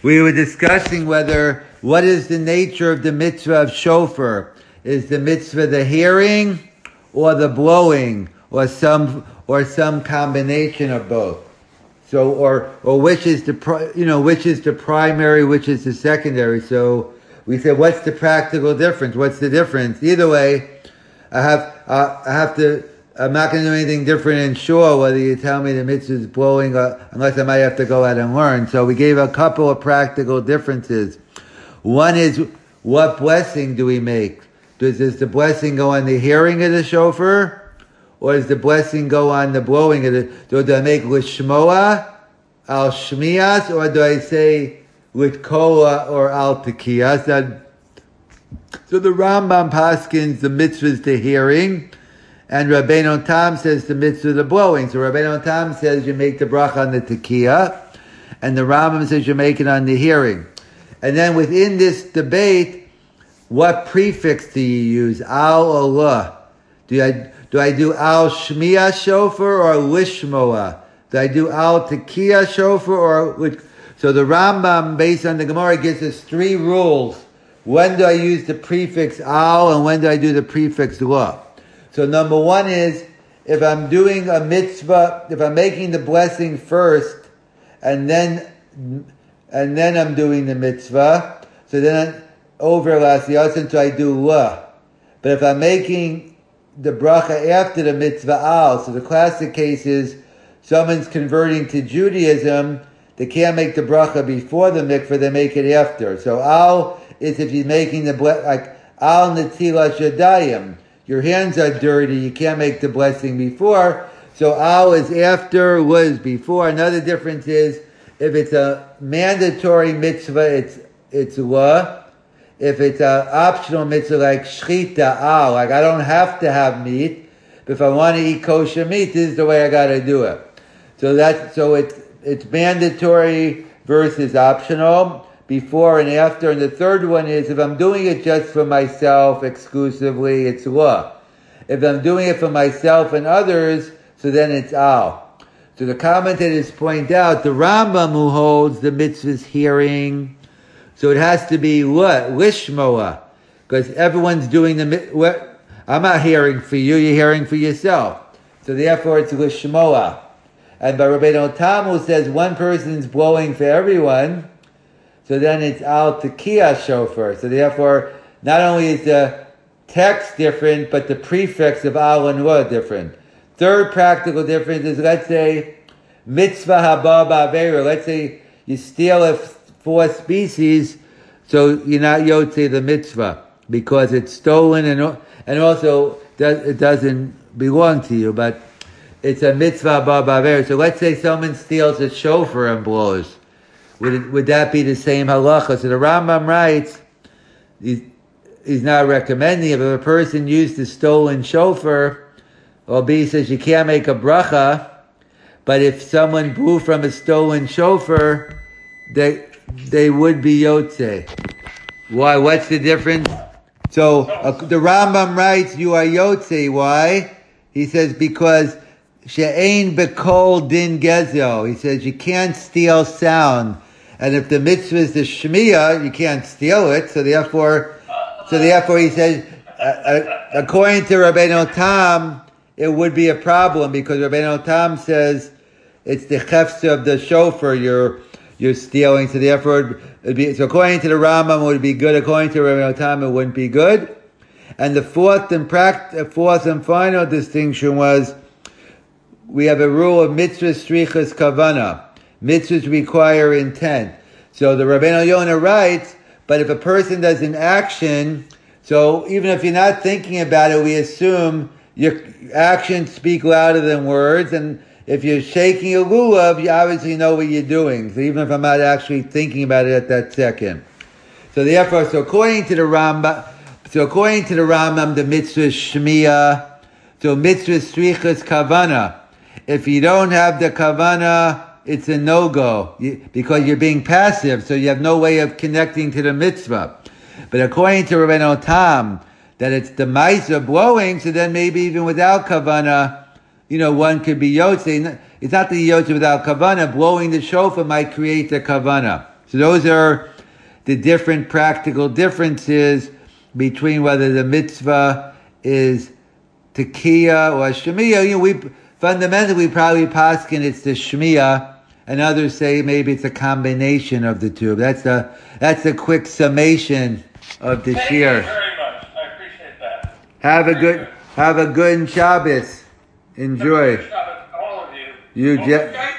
We were discussing what is the nature of the mitzvah of shofar. Is the mitzvah the hearing or the blowing or some combination of both? So or which is the primary, which is the secondary? So we said, what's the practical difference? What's the difference? Either way, I'm not going to do anything different in shul, whether you tell me the mitzvah is blowing, unless I might have to go out and learn. So we gave a couple of practical differences. One is, what blessing do we make? Does the blessing go on the hearing of the shofar? Or does the blessing go on the blowing of it? Do I make lishmoa, al shmiyas, or do I say litkola or al tekiyas? So the Rambam paskins the mitzvah is the hearing, and Rabbeinu Tam says the mitzvah is the blowing. So Rabbeinu Tam says you make the bracha on the tekiah, and the Rambam says you make it on the hearing. And then within this debate, what prefix do you use? Al or la? Do I do al shmiya shofar or lishmoa? Do I do al tekiah shofar or? So the Rambam, based on the Gemara, gives us three rules. When do I use the prefix al and when do I do the prefix la? So number one is, if I'm doing a mitzvah, if I'm making the blessing first, and then I'm doing the mitzvah, so then overlaps the other, so I do la. But if I'm making the bracha after the mitzvah al, so the classic case is someone's converting to Judaism, they can't make the bracha before the mikveh, they make it after. So al is if you're making like al netilas yadayim, your hands are dirty, you can't make the blessing before. So al is after, la is before. Another difference is, if it's a mandatory mitzvah, it's la. If it's an optional mitzvah like shchita, al, like I don't have to have meat, but if I want to eat kosher meat, this is the way I got to do it. So it's mandatory versus optional, before and after. And the third one is, if I'm doing it just for myself exclusively, it's la. If I'm doing it for myself and others, so then it's al. So the commentators point out, the Rambam who holds the mitzvah's hearing, so it has to be lishmoa, because everyone's doing I'm not hearing for you, you're hearing for yourself. So therefore it's lishmoa. And by Rabbeinu Tam, who says one person's blowing for everyone, so then it's al tekiah shofar. So therefore, not only is the text different, but the prefix of al and la different. Third practical difference is, let's say, mitzvah haba ba'avera. Let's say you steal a fourth species, so you're not yotze the mitzvah, because it's stolen and also it doesn't belong to you, but it's a mitzvah haba ba'avera. So let's say someone steals a shofar and blows. Would that be the same halacha? So the Rambam writes, he's not recommending it, but if a person used the stolen shofar, he says you can't make a bracha, but if someone blew from a stolen shofar, they would be yotze. Why? What's the difference? So the Rambam writes, you are yotze. Why? He says, because she'ein bekol din gezel. He says you can't steal sound. And if the mitzvah is the shmiyah, you can't steal it. So therefore he says, according to Rabbeinu Tam, it would be a problem, because Rabbeinu Tam says it's the chefsa of the shofar you're stealing. So therefore, so according to the Rambam, it would be good. According to Rabbeinu Tam, it wouldn't be good. And the fourth and final distinction was, we have a rule of mitzvah strichas kavana. Mitzvahs require intent. So the Rabbeinu Yonah writes, but if a person does an action, so even if you're not thinking about it, we assume your actions speak louder than words, and if you're shaking a lulav, you obviously know what you're doing. So even if I'm not actually thinking about it at that second. So therefore, according to the Rambam, the mitzvah is shmiyah. So mitzvah strichas kavana. If you don't have the kavana, it's a no-go, because you're being passive, so you have no way of connecting to the mitzvah. But according to Rabbeinu Tam, that it's the ma'isa blowing, so then maybe even without kavana, one could be yotze. It's not the yotze without kavana. Blowing the shofar might create the kavana. So those are the different practical differences between whether the mitzvah is tekiah or shmiyah. Fundamentally, we probably paskin it's the shmiyah, and others say maybe it's a combination of the two. That's a quick summation of the shir. Thank you very much. I appreciate that. Have a good Shabbos. Enjoy. Shabbos to all of you. You Don't forget